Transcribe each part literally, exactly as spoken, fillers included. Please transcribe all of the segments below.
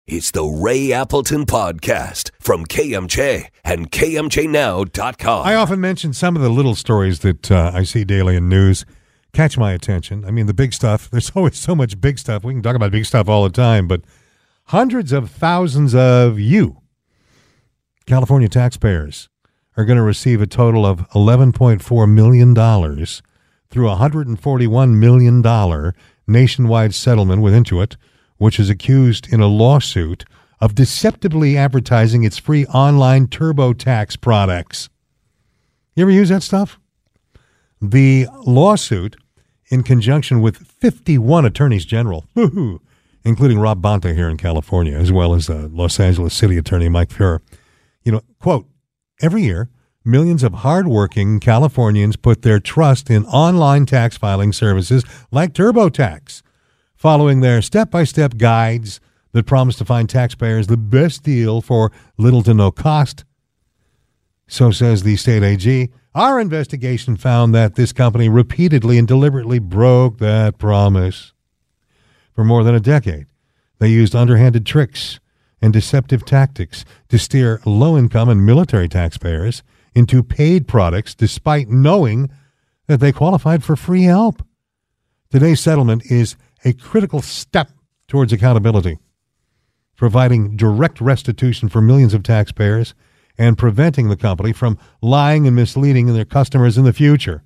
It's the Ray Appleton Podcast from K M J and K M J now dot com. I often mention some of the little stories that uh, I see daily in news catch my attention. I mean, the big stuff, there's always so much big stuff. We can talk about big stuff all the time, but hundreds of thousands of you, California taxpayers, are going to receive a total of eleven point four million dollars through a one hundred forty-one million dollars nationwide settlement with Intuit, which is accused in a lawsuit of deceptively advertising its free online TurboTax products. You ever use that stuff? The lawsuit, in conjunction with fifty-one attorneys general, including Rob Bonta here in California, as well as uh, Los Angeles City Attorney Mike Fuhrer, you know, quote, every year, millions of hardworking Californians put their trust in online tax filing services like TurboTax, following their step-by-step guides that promise to find taxpayers the best deal for little to no cost. So says the state A G. Our investigation found that this company repeatedly and deliberately broke that promise. For more than a decade, they used underhanded tricks and deceptive tactics to steer low-income and military taxpayers into paid products despite knowing that they qualified for free help. Today's settlement is a critical step towards accountability, providing direct restitution for millions of taxpayers and preventing the company from lying and misleading their customers in the future.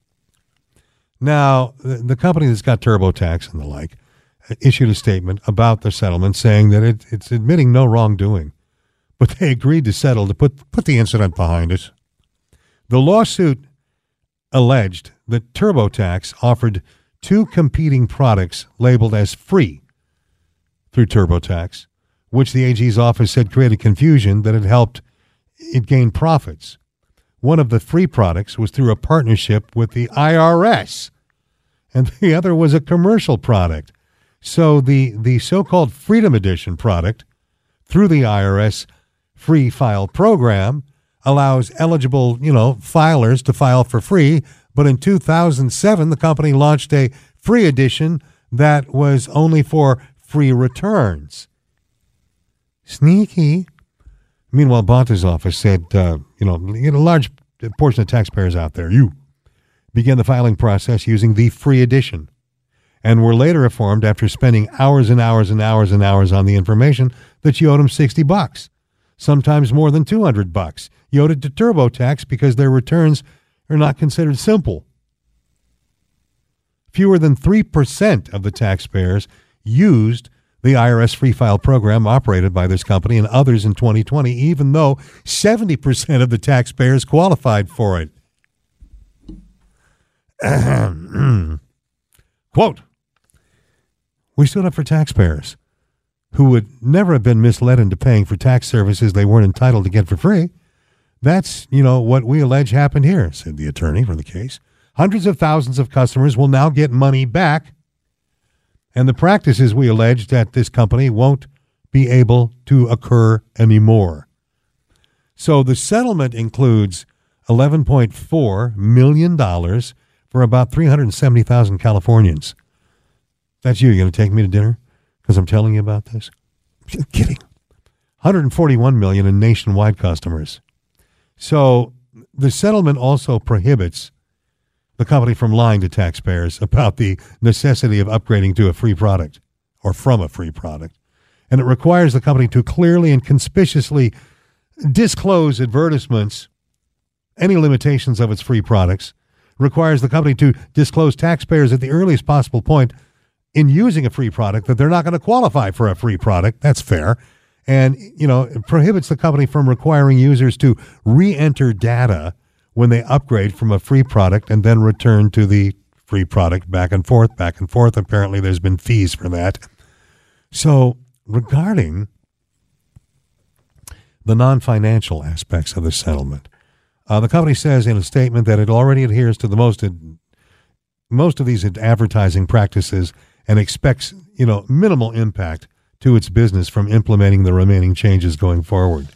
Now, the company that's got TurboTax and the like issued a statement about the settlement saying that it, it's admitting no wrongdoing, but they agreed to settle to put, put the incident behind us. The lawsuit alleged that TurboTax offered two competing products labeled as free through TurboTax, which the A G's office said created confusion that it helped it gain profits. One of the free products was through a partnership with the I R S, and the other was a commercial product. So the, the so-called Freedom Edition product through the I R S free file program allows eligible, you know, filers to file for free. But in two thousand seven, the company launched a free edition that was only for free returns. Sneaky. Meanwhile, Bonta's office said, uh, you know, a large portion of taxpayers out there, you, began the filing process using the free edition and were later informed after spending hours and hours and hours and hours on the information that you owed them sixty bucks, sometimes more than two hundred bucks. You owed it to TurboTax because their returns are not considered simple. Fewer than three percent of the taxpayers used the I R S free file program operated by this company and others in twenty twenty, even though seventy percent of the taxpayers qualified for it. Quote, we stood up for taxpayers who would never have been misled into paying for tax services they weren't entitled to get for free. That's, you know, what we allege happened here, said the attorney for the case. Hundreds of thousands of customers will now get money back, and the practices we allege that this company won't be able to occur anymore. So the settlement includes eleven point four million dollars for about three hundred seventy thousand Californians. That's you. You're going to take me to dinner because I'm telling you about this? I'm kidding. one hundred forty-one million in nationwide customers. So the settlement also prohibits the company from lying to taxpayers about the necessity of upgrading to a free product or from a free product. And it requires the company to clearly and conspicuously disclose advertisements, any limitations of its free products, requires the company to disclose taxpayers at the earliest possible point in using a free product that they're not going to qualify for a free product. That's fair. And, you know, it prohibits the company from requiring users to re-enter data when they upgrade from a free product and then return to the free product back and forth, back and forth. Apparently there's been fees for that. So regarding the non-financial aspects of the settlement, uh, the company says in a statement that it already adheres to the most most of these advertising practices and expects, you know, minimal impact to its business from implementing the remaining changes going forward.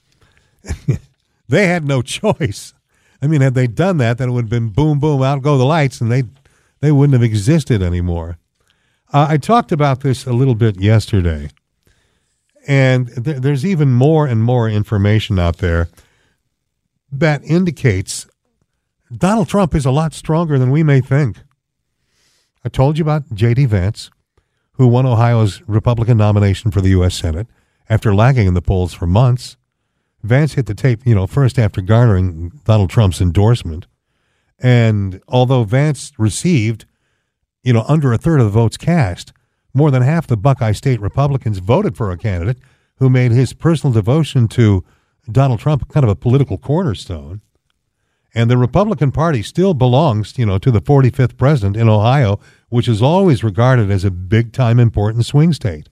They had no choice. I mean, had they done that, then it would have been boom, boom, out go the lights, and they they wouldn't have existed anymore. Uh, I talked about this a little bit yesterday, And th- there's even more and more information out there that indicates Donald Trump is a lot stronger than we may think. I told you about J D. Vance, who won Ohio's Republican nomination for the U S. Senate after lagging in the polls for months. Vance hit the tape, you know, first after garnering Donald Trump's endorsement. And although Vance received, you know, under a third of the votes cast, more than half the Buckeye State Republicans voted for a candidate who made his personal devotion to Donald Trump kind of a political cornerstone. And the Republican Party still belongs, you know, to the forty-fifth president in Ohio, which is always regarded as a big-time important swing state.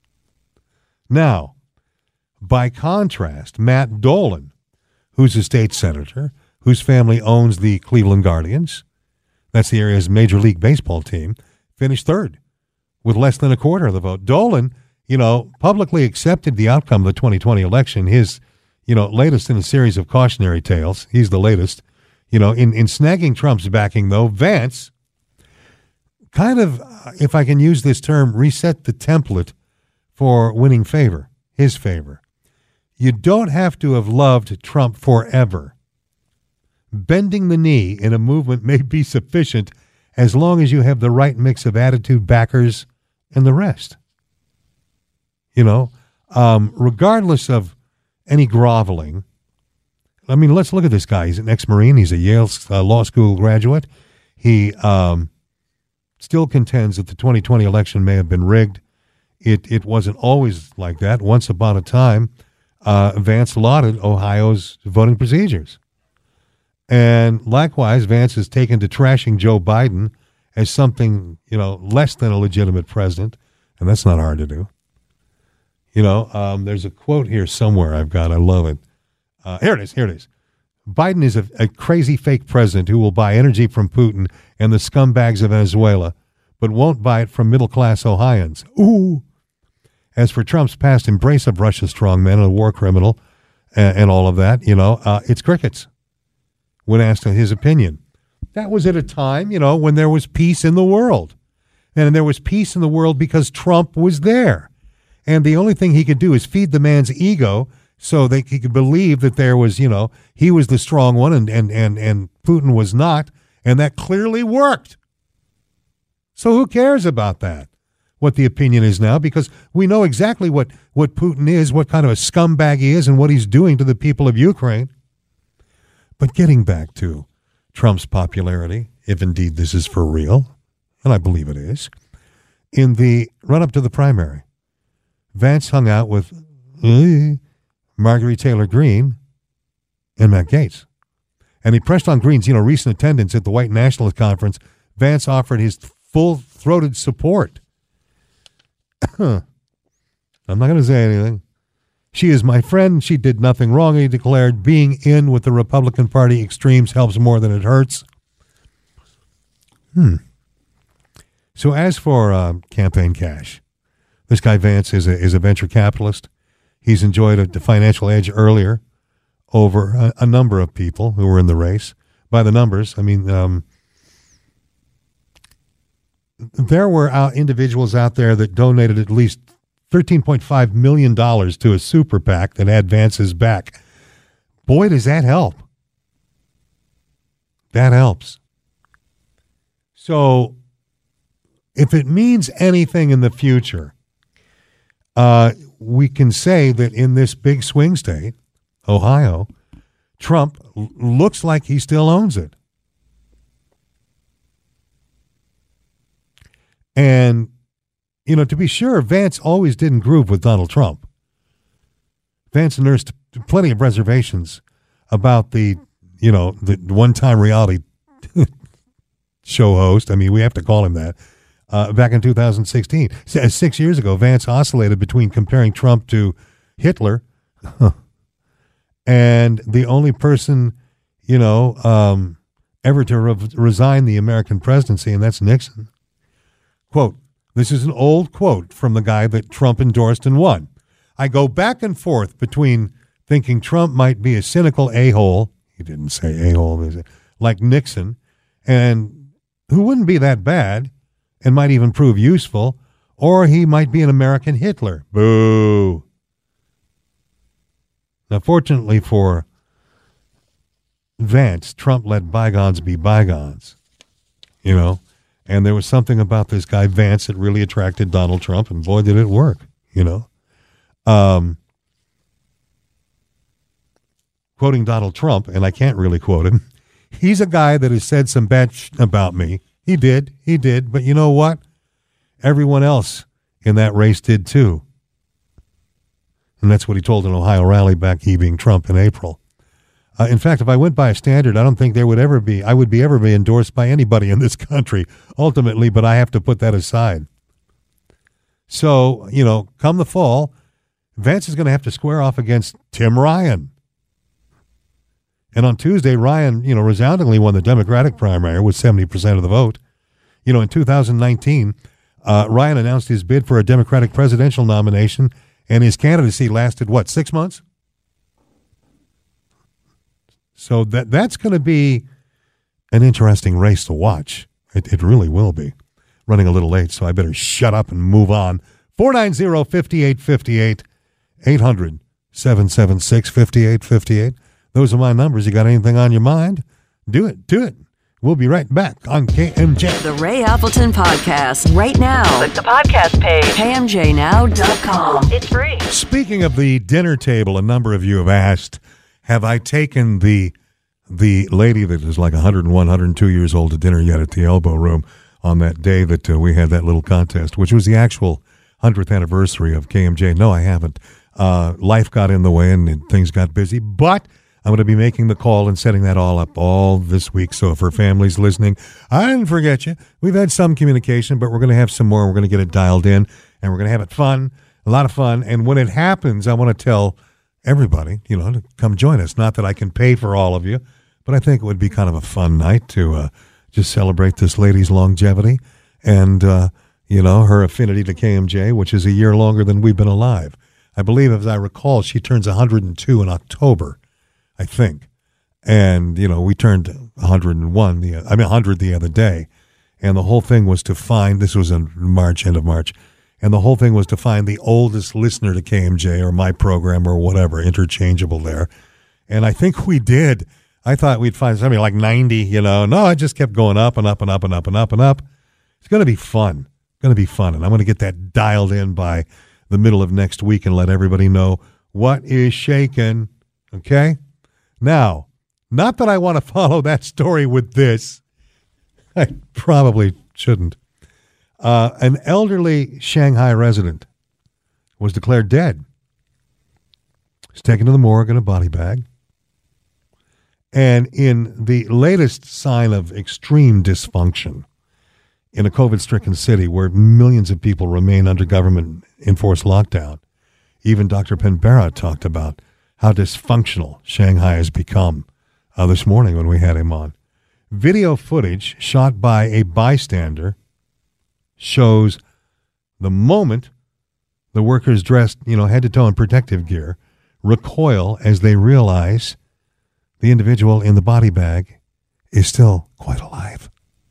Now, by contrast, Matt Dolan, who's a state senator, whose family owns the Cleveland Guardians, that's the area's Major League Baseball team, finished third with less than a quarter of the vote. Dolan, you know, publicly accepted the outcome of the twenty twenty election, his, you know, latest in a series of cautionary tales. He's the latest. You know, in, in snagging Trump's backing, though, Vance kind of, if I can use this term, reset the template for winning favor, his favor. You don't have to have loved Trump forever. Bending the knee in a movement may be sufficient as long as you have the right mix of attitude, backers, and the rest. You know, um, regardless of any groveling, I mean, let's look at this guy. He's an ex-Marine. He's a Yale uh, Law School graduate. He um, still contends that the twenty twenty election may have been rigged. It it wasn't always like that. Once upon a time, uh, Vance lauded Ohio's voting procedures. And likewise, Vance has taken to trashing Joe Biden as something, you know, less than a legitimate president. And that's not hard to do. You know, um, there's a quote here somewhere I've got. I love it. Uh, here it is. Here it is. Biden is a, a crazy fake president who will buy energy from Putin and the scumbags of Venezuela, but won't buy it from middle-class Ohioans. Ooh. As for Trump's past embrace of Russia's strongman and a war criminal and, and all of that, you know, uh, it's crickets when asked his opinion. That was at a time, you know, when there was peace in the world. And there was peace in the world because Trump was there. And the only thing he could do is feed the man's ego so that he could believe that there was, you know, he was the strong one and, and, and, and Putin was not. And that clearly worked. So who cares about that, what the opinion is now? Because we know exactly what, what Putin is, what kind of a scumbag he is, and what he's doing to the people of Ukraine. But getting back to Trump's popularity, if indeed this is for real, and I believe it is, in the run-up to the primary, Vance hung out with uh, Marjorie Taylor Greene and Matt Gaetz. And he pressed on Greene's, you know, recent attendance at the White Nationalist Conference. Vance offered his full-throated support. I'm not going to say anything. She is my friend. She did nothing wrong, he declared. Being in with the Republican Party extremes helps more than it hurts. Hmm. So as for uh, campaign cash, this guy Vance is a, is a venture capitalist. He's enjoyed a, a financial edge earlier over a, a number of people who were in the race. By the numbers, I mean, um, there were uh, individuals out there that donated at least thirteen point five million dollars to a super PAC that had Vance's back. Boy, does that help. That helps. So if it means anything in the future, uh, we can say that in this big swing state, Ohio, Trump l- looks like he still owns it. And, you know, to be sure, Vance always didn't groove with Donald Trump. Vance nursed plenty of reservations about the, you know, the one-time reality show host. I mean, we have to call him that. Uh, back in two thousand sixteen. Six years ago, Vance oscillated between comparing Trump to Hitler and the only person, you know, um, ever to re- resign the American presidency, and that's Nixon. Quote, this is an old quote from the guy that Trump endorsed and won. I go back and forth between thinking Trump might be a cynical a-hole, he didn't say a-hole, like Nixon, and who wouldn't be that bad and might even prove useful, or he might be an American Hitler. Boo. Now, fortunately for Vance, Trump let bygones be bygones, you know, and there was something about this guy Vance that really attracted Donald Trump, and boy, did it work, you know. Um, quoting Donald Trump, and I can't really quote him, he's a guy that has said some bad sh- about me. He did, he did, but you know what? Everyone else in that race did too. And that's what he told an Ohio rally back, he being Trump, in April. Uh, in fact, if I went by a standard, I don't think there would ever be, I would be ever be endorsed by anybody in this country, ultimately, but I have to put that aside. So, you know, come the fall, Vance is going to have to square off against Tim Ryan. And on Tuesday, Ryan, you know, resoundingly won the Democratic primary with seventy percent of the vote. You know, in two thousand nineteen, uh, Ryan announced his bid for a Democratic presidential nomination, and his candidacy lasted, what, six months? So that that's going to be an interesting race to watch. It, it really will be. Running a little late, so I better shut up and move on. four nine zero, five eight five eight, eight hundred, seven seven six, five eight five eight. Those are my numbers. You got anything on your mind? Do it. Do it. We'll be right back on K M J. The Ray Appleton Podcast, right now. Click the podcast page. K M J now dot com. It's free. Speaking of the dinner table, a number of you have asked, have I taken the the lady that is like one oh one, one oh two years old to dinner yet at the Elbow Room on that day that uh, we had that little contest, which was the actual one hundredth anniversary of K M J? No, I haven't. Uh, life got in the way and, and things got busy, but I'm going to be making the call and setting that all up all this week. So if her family's listening, I didn't forget you. We've had some communication, but we're going to have some more. We're going to get it dialed in, and we're going to have it fun, a lot of fun. And when it happens, I want to tell everybody, you know, to come join us. Not that I can pay for all of you, but I think it would be kind of a fun night to uh, just celebrate this lady's longevity and, uh, you know, her affinity to K M J, which is a year longer than we've been alive. I believe, as I recall, she turns one hundred two in October, I think. And, you know, we turned one hundred one, the, I mean, one hundred the other day. And the whole thing was to find, this was in March, end of March, and the whole thing was to find the oldest listener to K M J or my program or whatever, interchangeable there. And I think we did. I thought we'd find something like ninety, you know. No, I just kept going up and up and up and up and up and up. It's going to be fun. Going to be fun. And I'm going to get that dialed in by the middle of next week and let everybody know what is shaking. Okay? Now, not that I want to follow that story with this. I probably shouldn't. Uh, an elderly Shanghai resident was declared dead. He's taken to the morgue in a body bag. And in the latest sign of extreme dysfunction in a COVID-stricken city where millions of people remain under government-enforced lockdown, even Doctor Penbera talked about how dysfunctional Shanghai has become uh, this morning when we had him on. Video footage shot by a bystander shows the moment the workers dressed, you know, head to toe in protective gear recoil as they realize the individual in the body bag is still quite alive.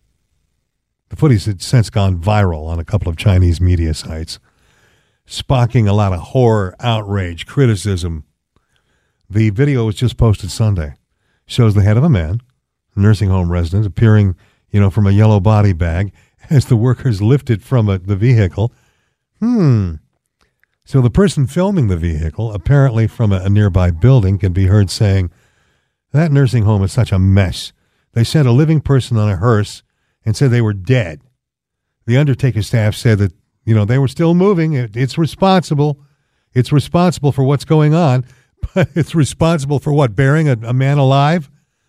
The footage had since gone viral on a couple of Chinese media sites, sparking a lot of horror, outrage, criticism. The video was just posted Sunday. Shows the head of a man, a nursing home resident, appearing, you know, from a yellow body bag as the workers lifted from a, the vehicle. Hmm. So the person filming the vehicle, apparently from a, a nearby building, can be heard saying, "That nursing home is such a mess. They sent a living person on a hearse and said they were dead." The undertaker staff said that, you know, they were still moving. It, it's responsible. It's responsible for what's going on, but it's responsible for what? Burying a, a man alive?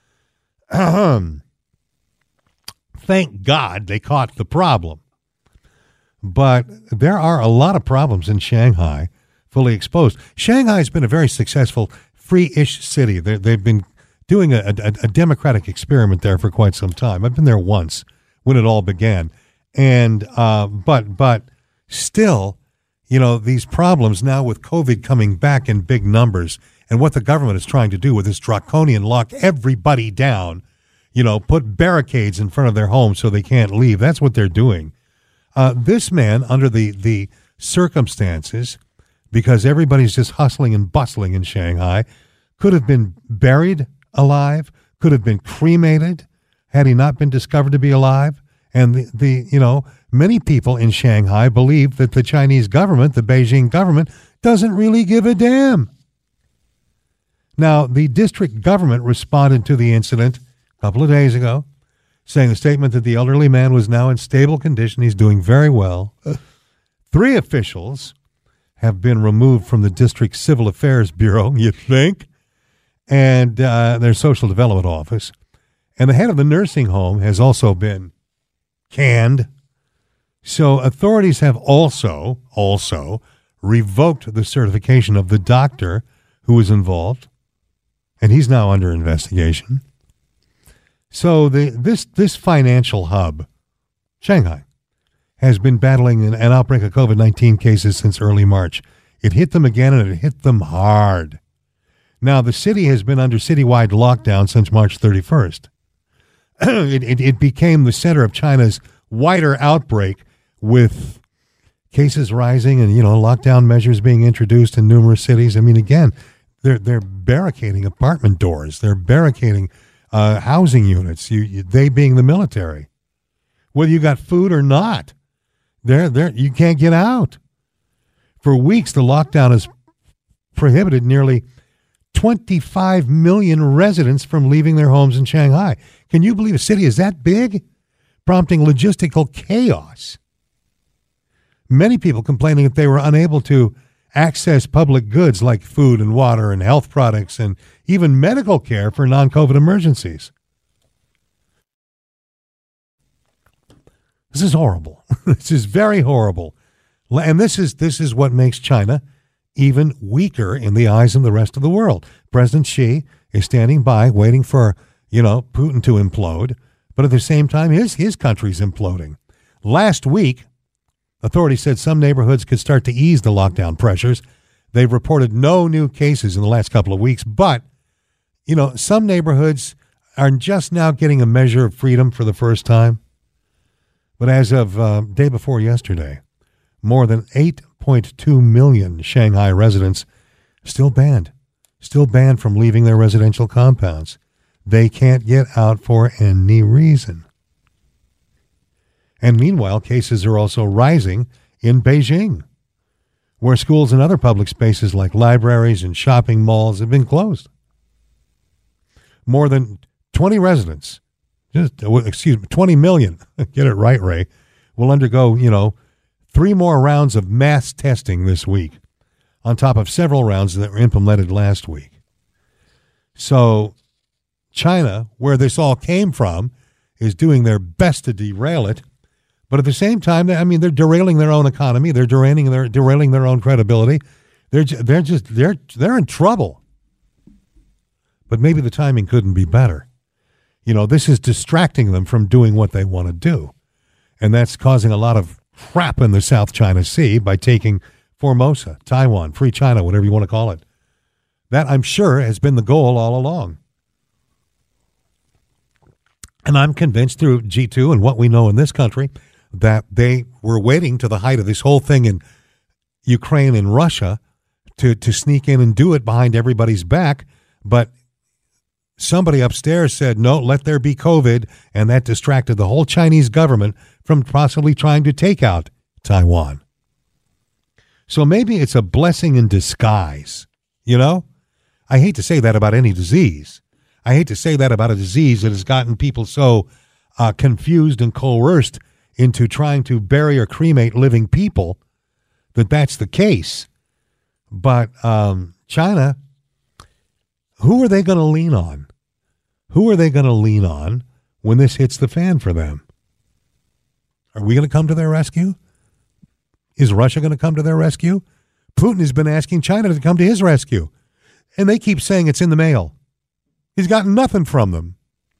Ahem. Thank God they caught the problem. But there are a lot of problems in Shanghai, fully exposed. Shanghai's been a very successful, free-ish city. They're, they've been doing a, a, a democratic experiment there for quite some time. I've been there once when it all began. And uh, but but still, you know, these problems now with COVID coming back in big numbers and what the government is trying to do with this draconian lock everybody down, you know, put barricades in front of their homes so they can't leave. That's what they're doing. Uh, this man, under the, the circumstances, because everybody's just hustling and bustling in Shanghai, could have been buried alive, could have been cremated had he not been discovered to be alive. And the, the you know, many people in Shanghai believe that the Chinese government, the Beijing government, doesn't really give a damn. Now, the district government responded to the incident a couple of days ago, saying a statement that the elderly man was now in stable condition. He's doing very well. Three officials have been removed from the district civil affairs bureau, you think, and uh, their social development office. And the head of the nursing home has also been canned. So authorities have also, also revoked the certification of the doctor who was involved, and he's now under investigation. So the this this financial hub, Shanghai, has been battling an, an outbreak of COVID nineteen cases since early March. It hit them again, and it hit them hard. Now, the city has been under citywide lockdown since March thirty-first. it, it, it became the center of China's wider outbreak, with cases rising and, you know, lockdown measures being introduced in numerous cities. I mean, again, they're they're barricading apartment doors. They're barricading uh, housing units, you, you, they being the military. Whether you got food or not, they're, they're, you can't get out. For weeks, the lockdown has prohibited nearly twenty-five million residents from leaving their homes in Shanghai. Can you believe a city is that big? Prompting logistical chaos. Many people complaining that they were unable to access public goods like food and water and health products and even medical care for non-COVID emergencies. This is horrible. This is very horrible. And this is this is what makes China even weaker in the eyes of the rest of the world. President Xi is standing by, waiting for, you know, Putin to implode, but at the same time, his his country's imploding. Last week, authorities said some neighborhoods could start to ease the lockdown pressures. They've reported no new cases in the last couple of weeks, but, you know, some neighborhoods are just now getting a measure of freedom for the first time. But as of uh, day before yesterday, more than eight point two million Shanghai residents still banned, still banned from leaving their residential compounds. They can't get out for any reason. And meanwhile, cases are also rising in Beijing, where schools and other public spaces like libraries and shopping malls have been closed. More than twenty residents, just, excuse me, twenty million, get it right, Ray, will undergo, you know, three more rounds of mass testing this week, on top of several rounds that were implemented last week. So China, where this all came from, is doing their best to derail it. But at the same time, I mean, they're derailing their own economy. They're derailing their derailing their own credibility. They're they're just they're they're in trouble. But maybe the timing couldn't be better. You know, this is distracting them from doing what they want to do, and that's causing a lot of crap in the South China Sea by taking Formosa, Taiwan, Free China, whatever you want to call it. That, I'm sure, has been the goal all along. And I'm convinced through G two and what we know in this country that they were waiting to the height of this whole thing in Ukraine and Russia to, to sneak in and do it behind everybody's back. But somebody upstairs said, no, let there be COVID, and that distracted the whole Chinese government from possibly trying to take out Taiwan. So maybe it's a blessing in disguise, you know? I hate to say that about any disease. I hate to say that about a disease that has gotten people so uh, confused and coerced into trying to bury or cremate living people that that's the case. But um, China, who are they going to lean on? Who are they going to lean on when this hits the fan for them? Are we going to come to their rescue? Is Russia going to come to their rescue? Putin has been asking China to come to his rescue, and they keep saying it's in the mail. He's gotten nothing from them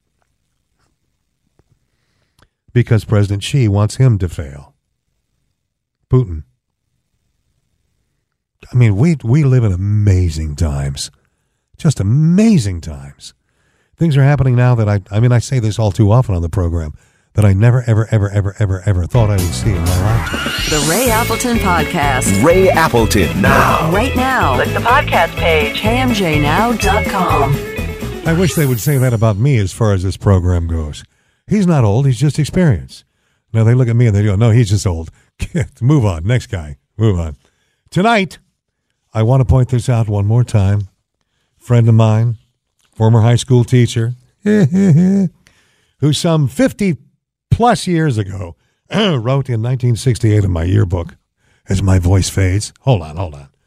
because President Xi wants him to fail. Putin. I mean, we we live in amazing times, just amazing times. Things are happening now that I, I mean, I say this all too often on the program. that I never, ever, ever, ever, ever, ever thought I would see in my lifetime. The Ray Appleton Podcast. Ray Appleton now. Right now. Click the podcast page. K M J now dot com. I wish they would say that about me as far as this program goes. He's not old. He's just experienced. Now they look at me and they go, no, he's just old. Move on. Next guy. Move on. Tonight, I want to point this out one more time. Friend of mine, former high school teacher, who some fifty plus years ago wrote in nineteen sixty-eight in my yearbook, as my voice fades. Hold on, hold on.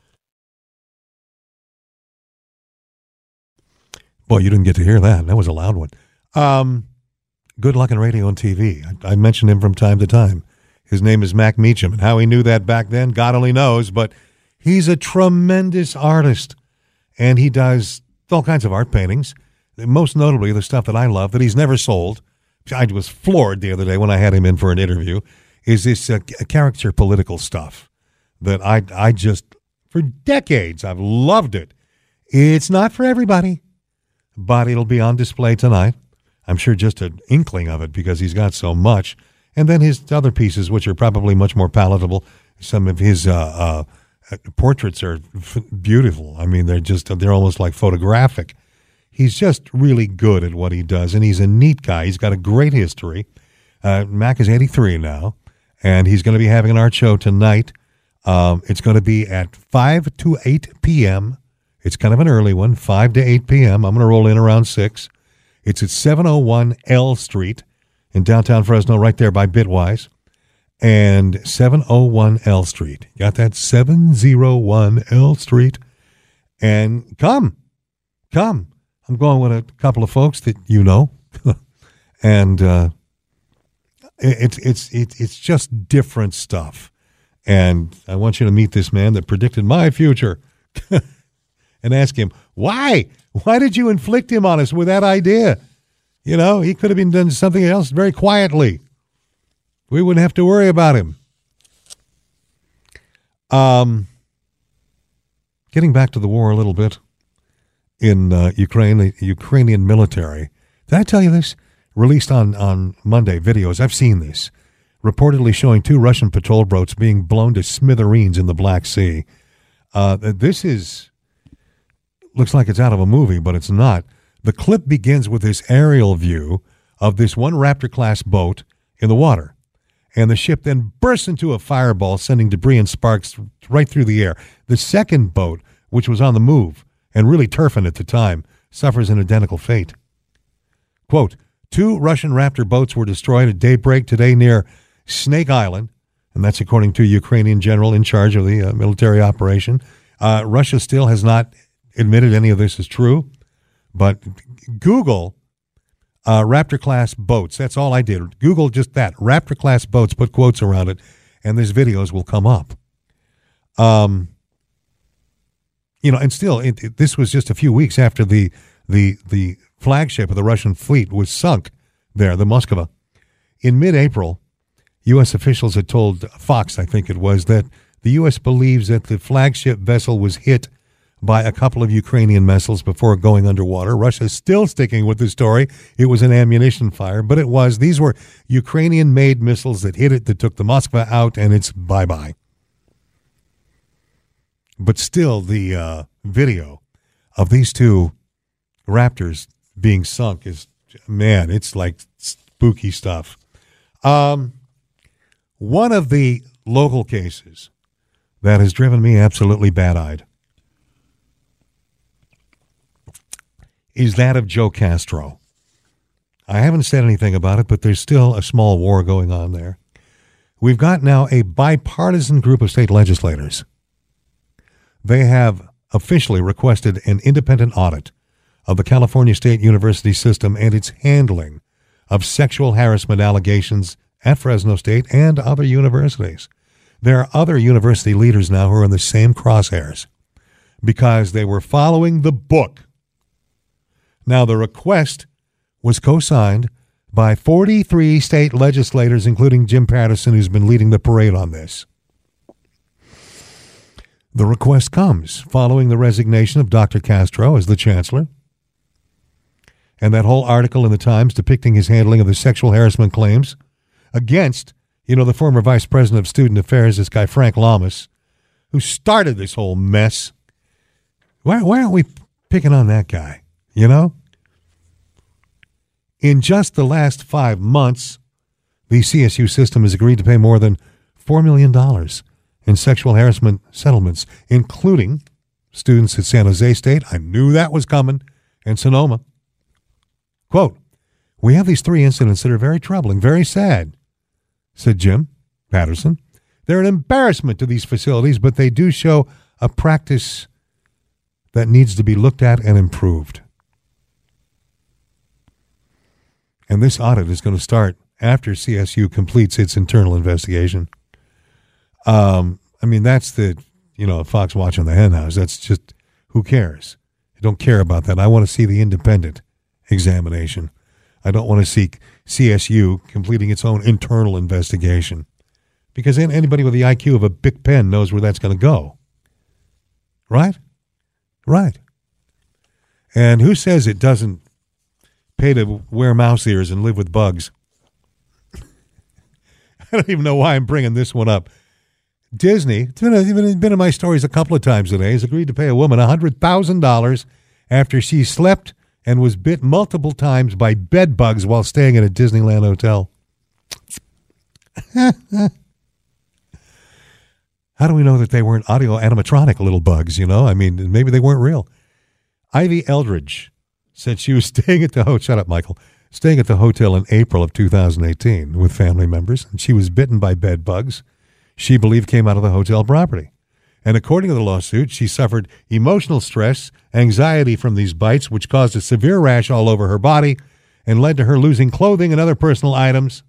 Boy, you didn't get to hear that. That was a loud one. Um, good luck in radio and T V. I, I mention him from time to time. His name is Mac Meacham, and how he knew that back then, God only knows, but he's a tremendous artist, and he does all kinds of art paintings, most notably the stuff that I love that he's never sold. I was floored the other day when I had him in for an interview, is this uh, character political stuff that I, I just, for decades, I've loved it. It's not for everybody, but it'll be on display tonight. I'm sure just an inkling of it because he's got so much. And then his other pieces, which are probably much more palatable. Some of his uh, uh, portraits are f- beautiful. I mean, they're just, they're almost like photographic. He's just really good at what he does, and he's a neat guy. He's got a great history. Uh, Mac is eighty-three now, and he's going to be having an art show tonight. Um, it's going to be at five to eight p.m. It's kind of an early one, five to eight p.m. I'm going to roll in around six. It's at seven oh one L Street in downtown Fresno, right there by Bitwise. And seven oh one L Street. Got that? seven oh one L Street. And come. Come. I'm going with a couple of folks that you know. and uh, it's it's it's it's just different stuff. And I want you to meet this man that predicted my future and ask him, why? Why did you inflict him on us with that idea? You know, he could have been done something else very quietly. We wouldn't have to worry about him. Um, getting back to the war a little bit in uh, Ukraine, the Ukrainian military. Did I tell you this? Released on, on Monday, videos. I've seen this. Reportedly showing two Russian patrol boats being blown to smithereens in the Black Sea. Uh, this is, looks like it's out of a movie, but it's not. The clip begins with this aerial view of this one Raptor-class boat in the water. And the ship then bursts into a fireball, sending debris and sparks right through the air. The second boat, which was on the move and really turfing at the time, suffers an identical fate. Quote, two Russian Raptor boats were destroyed at daybreak today near Snake Island, and that's according to a Ukrainian general in charge of the uh, military operation. Uh, Russia still has not admitted any of this is true, but Google uh, Raptor-class boats. That's all I did. Google just that, Raptor-class boats, put quotes around it, and these videos will come up. Um, you know, and still, it, it, this was just a few weeks after the the the flagship of the Russian fleet was sunk there, the Moskva. In mid-April, U S officials had told Fox, I think it was, that the U S believes that the flagship vessel was hit by a couple of Ukrainian missiles before going underwater. Russia's still sticking with the story. It was an ammunition fire, but it was. These were Ukrainian-made missiles that hit it, that took the Moskva out, and it's bye-bye. But still, the uh, video of these two Raptors being sunk is, man, it's like spooky stuff. Um, one of the local cases that has driven me absolutely bad-eyed is that of Joe Castro. I haven't said anything about it, but there's still a small war going on there. We've got now a bipartisan group of state legislators. They have officially requested an independent audit of the California State University system and its handling of sexual harassment allegations at Fresno State and other universities. There are other university leaders now who are in the same crosshairs because they were following the book. Now, the request was co-signed by forty-three state legislators, including Jim Patterson, who's been leading the parade on this. The request comes following the resignation of Doctor Castro as the chancellor and that whole article in the Times depicting his handling of the sexual harassment claims against, you know, the former vice president of student affairs, this guy Frank Lamas, who started this whole mess. Why, why aren't we picking on that guy, you know? In just the last five months, the C S U system has agreed to pay more than four million dollars in sexual harassment settlements, including students at San Jose State. I knew that was coming. And Sonoma. Quote, "We have these three incidents that are very troubling, very sad," said Jim Patterson. "They're an embarrassment to these facilities, but they do show a practice that needs to be looked at and improved." And this audit is going to start after C S U completes its internal investigation. Um, I mean, that's the, you know, Fox watching the hen house. That's just, who cares? I don't care about that. I want to see the independent examination. I don't want to see C S U completing its own internal investigation, because anybody with the I Q of a Bic pen knows where that's going to go. Right? Right. And who says it doesn't pay to wear mouse ears and live with bugs? I don't even know why I'm bringing this one up. Disney, it's been, a, been in my stories a couple of times today, has agreed to pay a woman one hundred thousand dollars after she slept and was bit multiple times by bed bugs while staying at a Disneyland hotel. How do we know that they weren't audio animatronic little bugs, you know? I mean, maybe they weren't real. Ivy Eldridge said she was staying at the hotel, shut up, Michael, staying at the hotel in April of two thousand eighteen with family members, and she was bitten by bed bugs she believed came out of the hotel property. And according to the lawsuit, she suffered emotional stress, anxiety from these bites, which caused a severe rash all over her body and led to her losing clothing and other personal items.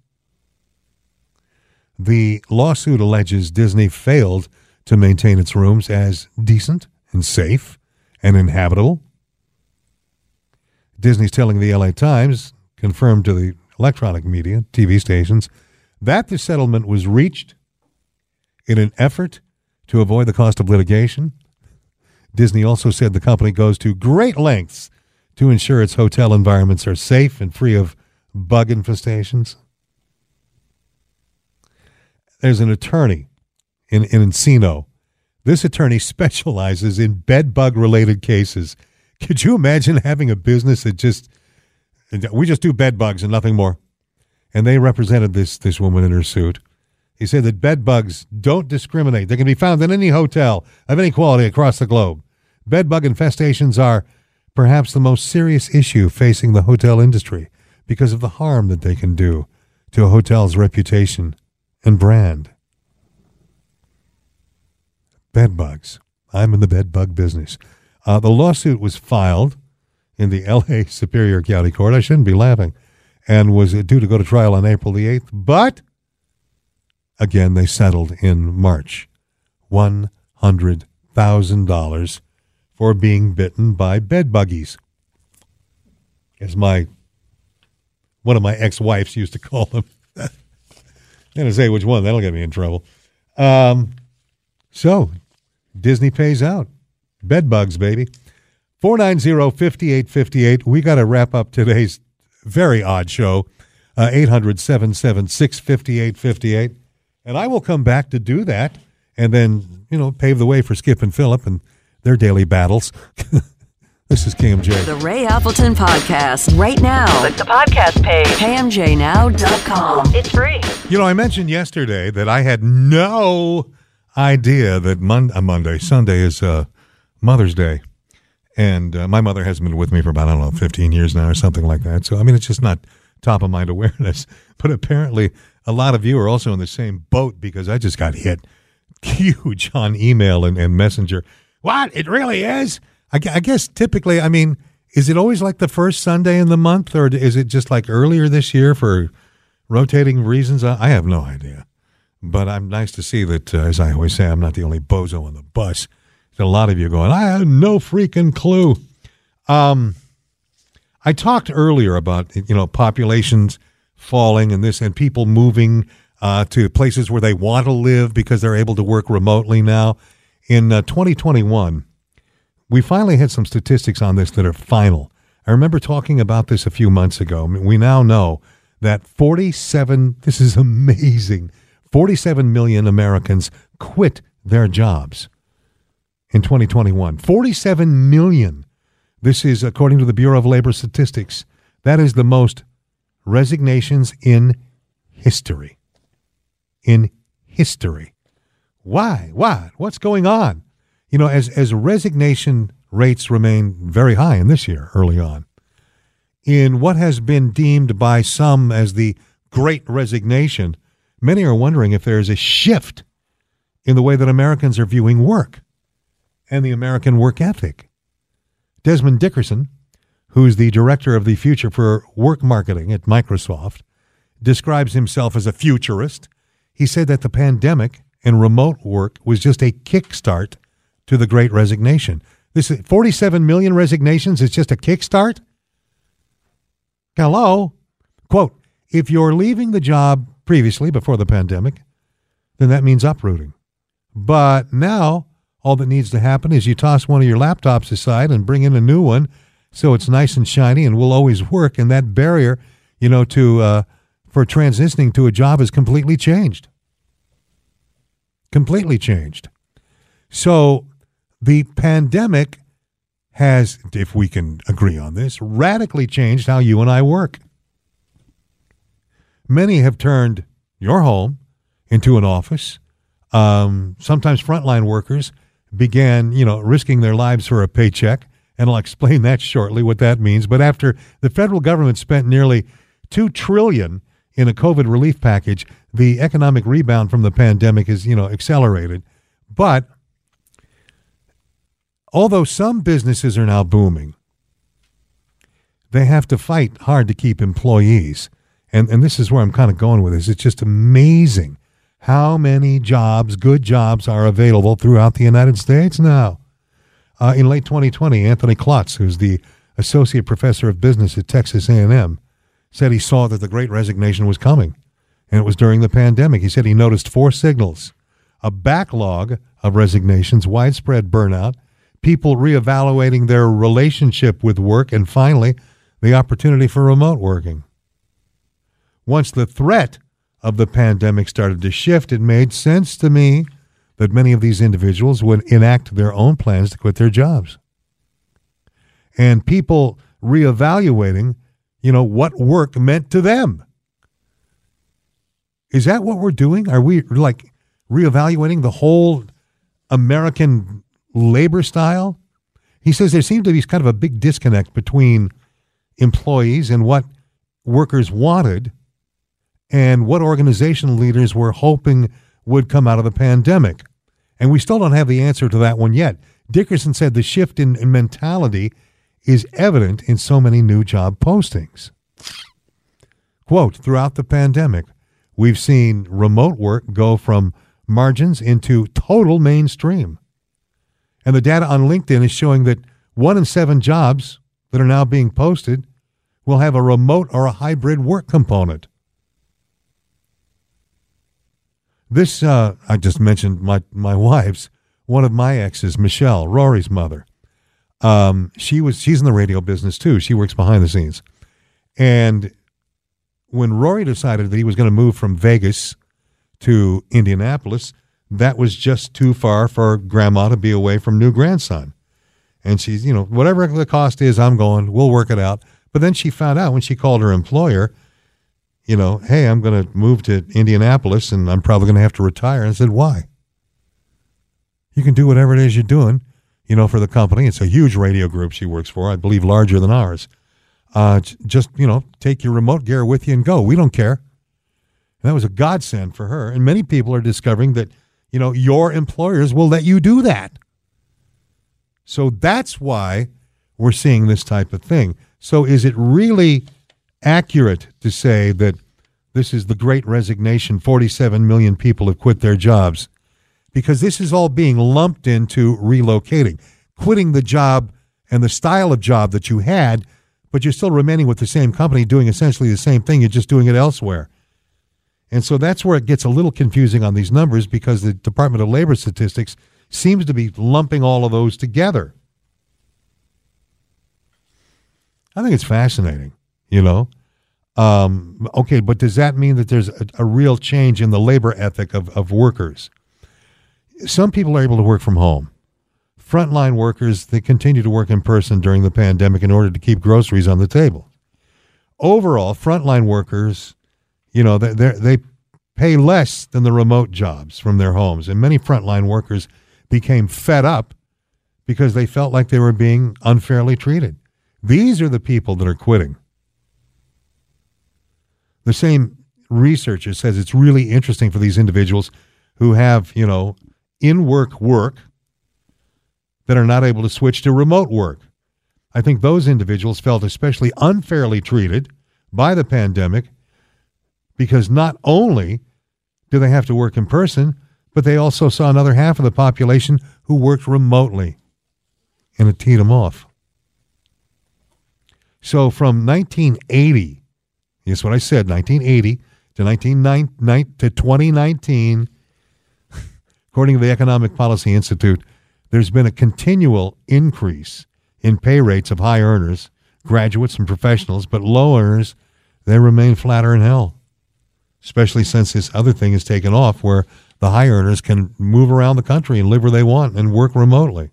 The lawsuit alleges Disney failed to maintain its rooms as decent and safe and inhabitable. Disney's telling the L A Times, confirmed to the electronic media, T V stations, that the settlement was reached in an effort to avoid the cost of litigation. Disney also said the company goes to great lengths to ensure its hotel environments are safe and free of bug infestations. There's an attorney in, in Encino. This attorney specializes in bed bug related cases. Could you imagine having a business that just, we just do bed bugs and nothing more? And they represented this, this woman in her suit. He said that bed bugs don't discriminate. They can be found in any hotel of any quality across the globe. Bed bug infestations are perhaps the most serious issue facing the hotel industry because of the harm that they can do to a hotel's reputation and brand. Bed bugs. I'm in the bed bug business. Uh, the lawsuit was filed in the L A Superior County Court. I shouldn't be laughing. And was due to go to trial on April the eighth. But, again, they settled in March. one hundred thousand dollars for being bitten by bed buggies. As my, one of my ex-wives used to call them. I'm going to say which one. That'll get me in trouble. Um, so, Disney pays out. Bed bugs, baby. four nine zero, five eight five eight. We got to wrap up today's very odd show. Uh, eight hundred, seven seven six, five eight five eight. And I will come back to do that and then, you know, pave the way for Skip and Phillip and their daily battles. This is K M J. The Ray Appleton Podcast right now. Click the podcast page. K M J now dot com. It's free. You know, I mentioned yesterday that I had no idea that Mon- uh, Monday, Sunday is uh, Mother's Day. And uh, my mother hasn't been with me for about, I don't know, fifteen years now or something like that. So, I mean, it's just not top of mind awareness. But apparently a lot of you are also in the same boat because I just got hit huge on email and, and messenger. What? It really is? I, I guess typically, I mean, is it always like the first Sunday in the month, or is it just like earlier this year for rotating reasons? I, I have no idea. But I'm nice to see that, uh, as I always say, I'm not the only bozo on the bus. There's a lot of you going, I had no freaking clue. Um, I talked earlier about, you know, populations falling and this, and people moving uh, to places where they want to live because they're able to work remotely now. In uh, twenty twenty-one, we finally had some statistics on this that are final. I remember talking about this a few months ago. We now know that forty-seven, this is amazing, forty-seven million Americans quit their jobs in twenty twenty-one. forty-seven million. This is according to the Bureau of Labor Statistics. That is the most resignations in history. In history. Why? Why? What's going on? You know, as, as resignation rates remain very high in this year, early on, in what has been deemed by some as the Great Resignation, many are wondering if there is a shift in the way that Americans are viewing work and the American work ethic. Desmond Dickerson, who's the director of the Future for Work Marketing at Microsoft, describes himself as a futurist. He said that the pandemic and remote work was just a kickstart to the Great Resignation. This is forty-seven million resignations is just a kickstart? Hello? Quote, if you're leaving the job previously before the pandemic, then that means uprooting. But now all that needs to happen is you toss one of your laptops aside and bring in a new one so it's nice and shiny and will always work. And that barrier, you know, to uh, for transitioning to a job is completely changed. Completely changed. So the pandemic has, if we can agree on this, radically changed how you and I work. Many have turned your home into an office. Um, sometimes frontline workers began, you know, risking their lives for a paycheck, and I'll explain that shortly, what that means. But after the federal government spent nearly two trillion dollars in a COVID relief package, the economic rebound from the pandemic is, you know, accelerated. But although some businesses are now booming, they have to fight hard to keep employees. And and this is where I'm kind of going with this. It's just amazing how many jobs, good jobs, are available throughout the United States now. Uh, in late twenty twenty, Anthony Klotz, who's the associate professor of business at Texas A and M, said he saw that the Great Resignation was coming, and it was during the pandemic. He said he noticed four signals: a backlog of resignations, widespread burnout, people reevaluating their relationship with work, and finally, the opportunity for remote working. Once the threat of the pandemic started to shift, it made sense to me that many of these individuals would enact their own plans to quit their jobs. And people reevaluating, you know, what work meant to them. Is that what we're doing? Are we, like, reevaluating the whole American labor style? He says there seemed to be kind of a big disconnect between employees and what workers wanted and what organization leaders were hoping would come out of the pandemic. And we still don't have the answer to that one yet. Dickerson said the shift in, in mentality is evident in so many new job postings. Quote, throughout the pandemic, we've seen remote work go from margins into total mainstream. And the data on LinkedIn is showing that one in seven jobs that are now being posted will have a remote or a hybrid work component. This, uh, I just mentioned my, my wife's, one of my exes, Michelle, Rory's mother. Um, she was, she's in the radio business too. She works behind the scenes. And when Rory decided that he was going to move from Vegas to Indianapolis, that was just too far for grandma to be away from new grandson. And she's, you know, whatever the cost is, I'm going, we'll work it out. But then she found out when she called her employer, you know, hey, I'm going to move to Indianapolis and I'm probably going to have to retire. And I said, why? You can do whatever it is you're doing, you know, for the company. It's a huge radio group she works for, I believe larger than ours. Uh, just, you know, take your remote gear with you and go. We don't care. And that was a godsend for her. And many people are discovering that, you know, your employers will let you do that. So that's why we're seeing this type of thing. So is it really accurate to say that this is the Great Resignation, forty-seven million people have quit their jobs? Because this is all being lumped into relocating, quitting the job and the style of job that you had, but you're still remaining with the same company doing essentially the same thing. You're just doing it elsewhere. And so that's where it gets a little confusing on these numbers, because the Department of Labor Statistics seems to be lumping all of those together. I think it's fascinating, you know. Um, okay, but does that mean that there's a, a real change in the labor ethic of, of workers? Some people are able to work from home. Frontline workers, they continue to work in person during the pandemic in order to keep groceries on the table. Overall, frontline workers, you know, they they pay less than the remote jobs from their homes. And many frontline workers became fed up because they felt like they were being unfairly treated. These are the people that are quitting. The same researcher says it's really interesting for these individuals who have, you know, in-work work that are not able to switch to remote work. I think those individuals felt especially unfairly treated by the pandemic because not only do they have to work in person, but they also saw another half of the population who worked remotely, and it teed them off. So from nineteen eighty, yes, what I said, nineteen eighty to nineteen ninety to twenty nineteen, according to the Economic Policy Institute, there's been a continual increase in pay rates of high earners, graduates and professionals, but low earners, they remain flatter than hell, especially since this other thing is taken off where the high earners can move around the country and live where they want and work remotely.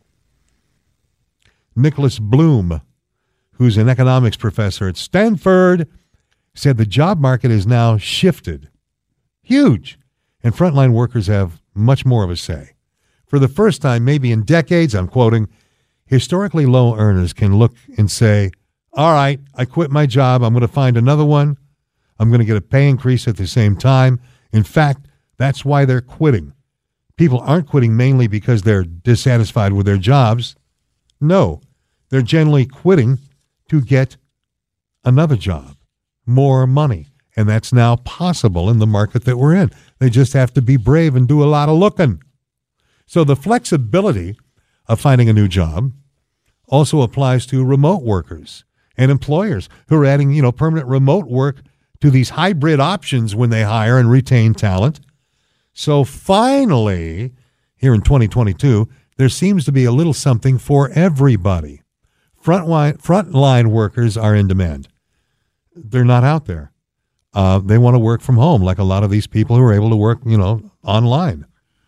Nicholas Bloom, who's an economics professor at Stanford, said the job market is now shifted. Huge. And frontline workers have much more of a say. For the first time, maybe in decades, I'm quoting, historically low earners can look and say, all right, I quit my job. I'm going to find another one. I'm going to get a pay increase at the same time. In fact, that's why they're quitting. People aren't quitting mainly because they're dissatisfied with their jobs. No, they're generally quitting to get another job, more money. And that's now possible in the market that we're in. They just have to be brave and do a lot of looking. So the flexibility of finding a new job also applies to remote workers and employers who are adding, you know, permanent remote work to these hybrid options when they hire and retain talent. So finally, here in twenty twenty-two, there seems to be a little something for everybody. Frontline, frontline workers are in demand. They're not out there. Uh, they want to work from home, like a lot of these people who are able to work, you know, online.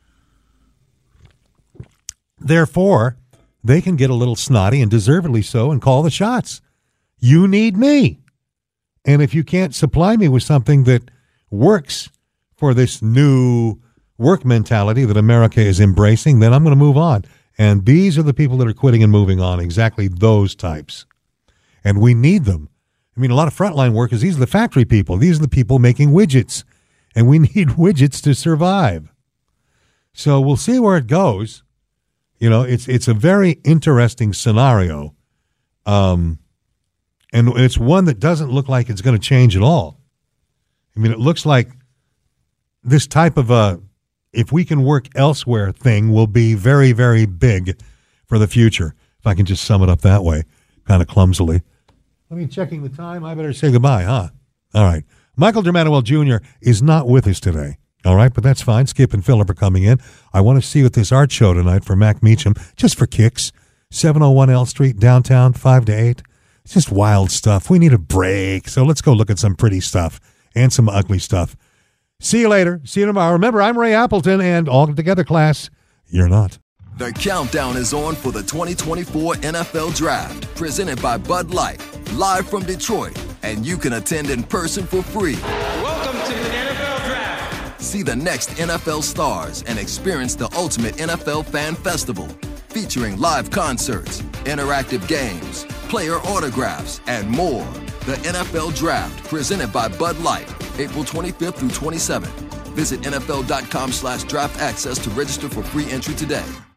Therefore, they can get a little snotty, and deservedly so, and call the shots. You need me. And if you can't supply me with something that works for this new work mentality that America is embracing, then I'm going to move on. And these are the people that are quitting and moving on, exactly those types. And we need them. I mean, a lot of frontline workers, these are the factory people. These are the people making widgets. And we need widgets to survive. So we'll see where it goes. You know, it's it's a very interesting scenario. Um, and it's one that doesn't look like it's going to change at all. I mean, it looks like this type of a if we can work elsewhere thing will be very, very big for the future. If I can just sum it up that way, kind of clumsily. I mean, checking the time, I better say goodbye, huh? All right. Michael Dermanuel Junior is not with us today. All right, but that's fine. Skip and Philip are coming in. I want to see you at this art show tonight for Mac Meacham, just for kicks. seven oh one L Street, downtown, five to eight. It's just wild stuff. We need a break, so let's go look at some pretty stuff and some ugly stuff. See you later. See you tomorrow. Remember, I'm Ray Appleton, and all together, class, you're not. The countdown is on for the twenty twenty-four N F L Draft, presented by Bud Light, live from Detroit, and you can attend in person for free. Welcome to the N F L Draft. See the next N F L stars and experience the ultimate N F L fan festival, featuring live concerts, interactive games, player autographs, and more. The N F L Draft, presented by Bud Light, April twenty-fifth through twenty-seventh. Visit N F L dot com slash draft access to register for free entry today.